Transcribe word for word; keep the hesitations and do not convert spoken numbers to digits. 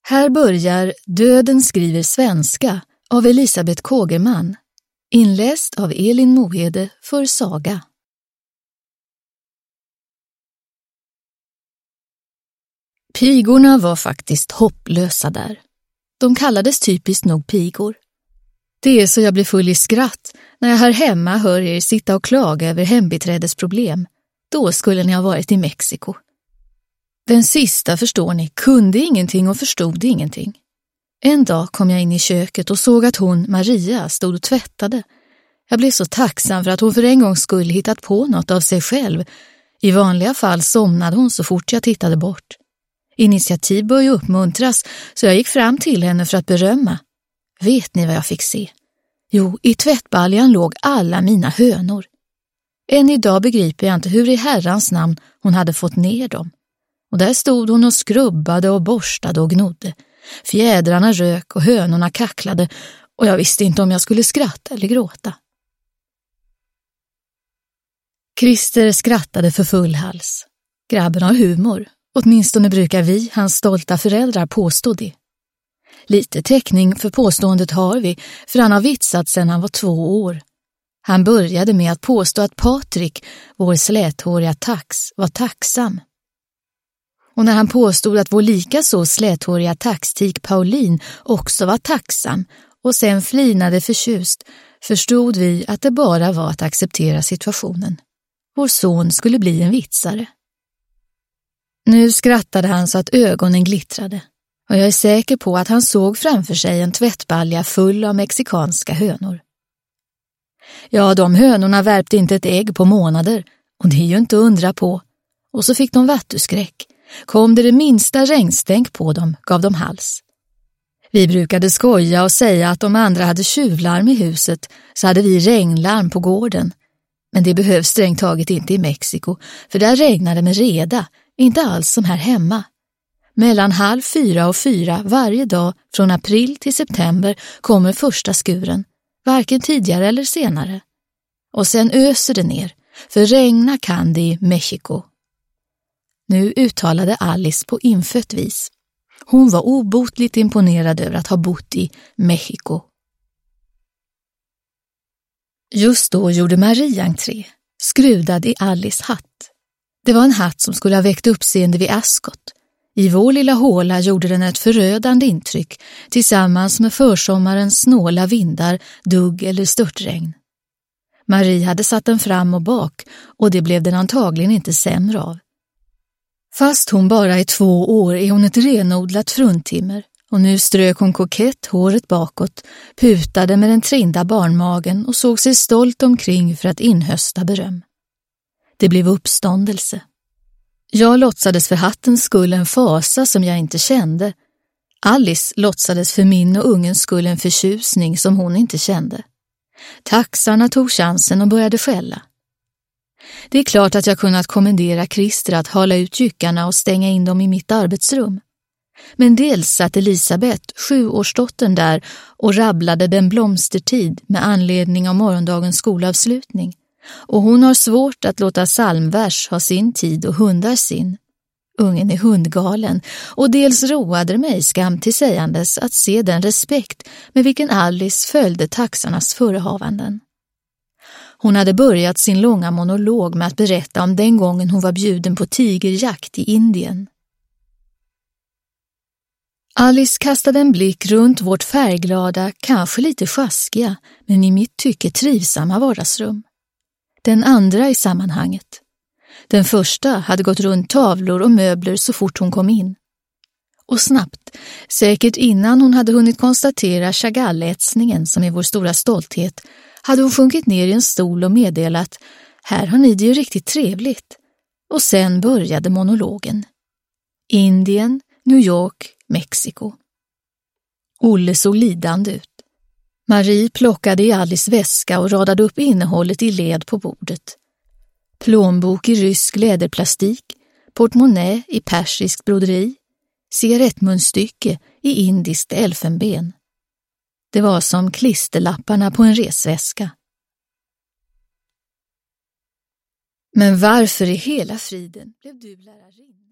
Här börjar Döden skriver svenska av Elisabeth Kågerman, inläst av Elin Mohede för Saga. Pigorna var faktiskt hopplösa där. De kallades typiskt nog pigor. Det är så jag blir full i skratt när jag här hemma hör er sitta och klaga över hembiträdesproblem. Då skulle ni ha varit i Mexiko. Den sista, förstår ni, kunde ingenting och förstod ingenting. En dag kom jag in i köket och såg att hon, Maria, stod och tvättade. Jag blev så tacksam för att hon för en gång skulle hittat på något av sig själv. I vanliga fall somnade hon så fort jag tittade bort. Initiativ bör ju uppmuntras, så jag gick fram till henne för att berömma. Vet ni vad jag fick se? Jo, i tvättbaljan låg alla mina hönor. Än idag begriper jag inte hur i herrans namn hon hade fått ner dem. Och där stod hon och skrubbade och borstade och gnodde. Fjädrarna rök och hönorna kacklade och jag visste inte om jag skulle skratta eller gråta. Christer skrattade för full hals. Grabben har humor, åtminstone brukar vi, hans stolta föräldrar, påstå det. Lite täckning för påståendet har vi, för han har vitsat sedan han var två år. Han började med att påstå att Patrik, vår släthåriga tax, var tacksam. Och när han påstod att vår lika så släthåriga taxtik Pauline också var tacksam och sen flinade förtjust, förstod vi att det bara var att acceptera situationen. Vår son skulle bli en vitsare. Nu skrattade han så att ögonen glittrade och jag är säker på att han såg framför sig en tvättbalja full av mexikanska hönor. Ja, de hönorna värpte inte ett ägg på månader och det är ju inte att undra på. Och så fick de vattuskräck. Kom det det minsta regnstänk på dem gav de hals. Vi brukade skoja och säga att de andra hade tjuvlarm i huset så hade vi regnlarm på gården. Men det behövs strängt taget inte i Mexiko, för där regnade med reda, inte alls som här hemma. Mellan halv fyra och fyra varje dag från april till september kommer första skuren, varken tidigare eller senare. Och sen öser det ner, för regna kan det i Mexiko. Nu uttalade Alice på infött vis. Hon var obotligt imponerad över att ha bott i Mexiko. Just då gjorde Maria entré, skrudad i Alice hatt. Det var en hatt som skulle ha väckt uppseende vid Ascot. I vår lilla håla gjorde den ett förödande intryck tillsammans med försommarens snåla vindar, dugg eller störtregn. Marie hade satt den fram och bak och det blev den antagligen inte sämre av. Fast hon bara är två år är hon ett renodlat fruntimmer och nu strök hon kokett håret bakåt, putade med den trinda barnmagen och såg sig stolt omkring för att inhösta beröm. Det blev uppståndelse. Jag låtsades för hattens skull en fasa som jag inte kände. Alice låtsades för min och ungens skull en förtjusning som hon inte kände. Taxarna tog chansen och började skälla. Det är klart att jag kunnat kommendera Christer att hala ut jyckarna och stänga in dem i mitt arbetsrum. Men dels satt Elisabeth, sjuårsdottern, där och rabblade den blomstertid med anledning av morgondagens skolavslutning. Och hon har svårt att låta psalmvers ha sin tid och hundar sin. Ungen är hundgalen och dels roade det mig skam till sägandes att se den respekt med vilken Alice följde taxarnas förehavanden. Hon hade börjat sin långa monolog med att berätta om den gången hon var bjuden på tigerjakt i Indien. Alice kastade en blick runt vårt färgglada, kanske lite sjaskiga, men i mitt tycke trivsamma vardagsrum. Den andra i sammanhanget. Den första hade gått runt tavlor och möbler så fort hon kom in. Och snabbt, säkert innan hon hade hunnit konstatera Chagall-ätsningen som är vår stora stolthet, hade hon sjunkit ner i en stol och meddelat: här har ni det ju riktigt trevligt. Och sen började monologen. Indien, New York, Mexiko. Olle såg lidande ut. Marie plockade i Alice väska och radade upp innehållet i led på bordet. Plånbok i rysk läderplastik, portmonnä i persiskt broderi, cigarettmunstycke i indiskt elfenben. Det var som klisterlapparna på en resväska. Men varför i hela friden blev du lärarinna?